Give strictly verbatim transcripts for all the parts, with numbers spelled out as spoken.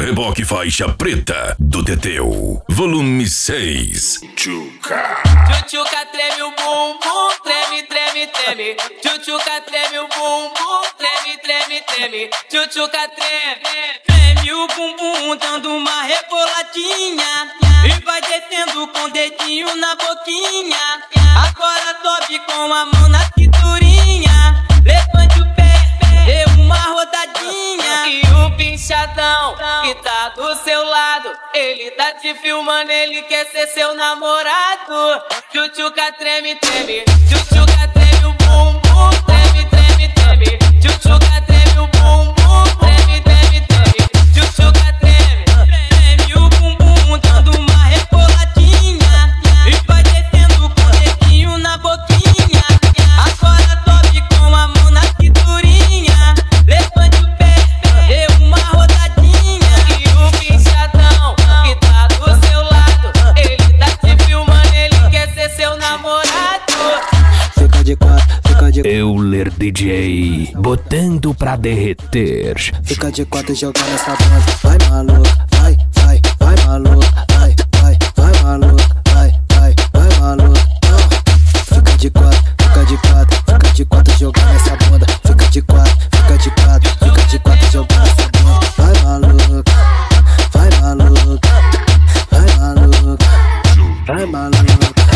Reboque faixa preta do Teteu, volume seis. Tchuca. Tchutchuca treme o bumbum, treme, treme, treme. Tchutchuca treme o bumbum, treme, treme, treme. Tchutchuca treme, treme o bumbum, dando uma reboladinha. E vai descendo com o dedinho na boquinha. Agora sobe com a mão na cinturinha. Levante o pé, dê uma rodadinha. E o pinchadão que tá do seu lado, ele tá te filmando, ele quer ser seu namorado. Tchutchuca treme, treme. Tchutchuca treme o bumbum, treme, treme, treme. Tchutchuca treme o bumbum, treme, treme, treme. Tchutchuca treme, treme o bumbum, dando uma reboladinha. E vai descendo com o dedinho na boquinha. Agora sobe com a mão na cinturinha. Levante o pé, dê uma rodadinha. E o pinchadão que tá do seu lado, ele tá te filmando, ele quer ser seu namorado. Fica de quatro, fica de Euler D J, botando pra derreter. Fica de quatro jogando essa bunda. Vai maluca, vai, vai, vai maluca. Vai, vai, vai maluca. Vai, vai, vai maluca. Ah. Fica de quatro, fica de quatro, fica de quatro jogando essa bunda. Fica de quatro, fica de quatro, fica de quatro jogando essa bunda. Vai maluca, vai maluca, vai maluca, vai maluca.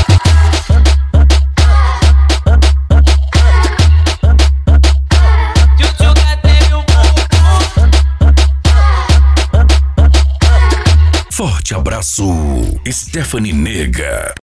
Tchutchuca treme o bumbum. Forte abraço, Stephanie Nega.